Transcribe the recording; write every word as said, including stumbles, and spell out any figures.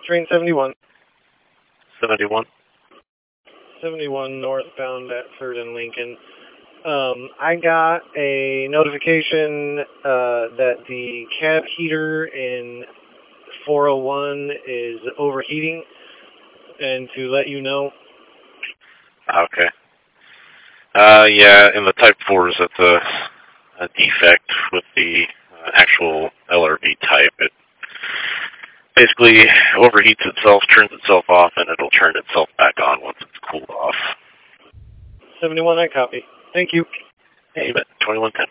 train seventy-one. seventy-one. seventy-one northbound at third and Lincoln. Um, I got a notification uh, that the cab heater in four oh one is overheating, and to let you know. Okay. Uh, yeah, in the Type fours, that's a, a defect with the uh, actual L R V type. It basically overheats itself, turns itself off, and it'll turn itself back on once it's cooled off. seventy-one, I copy. Thank you. Hey, you bet. twenty-one ten.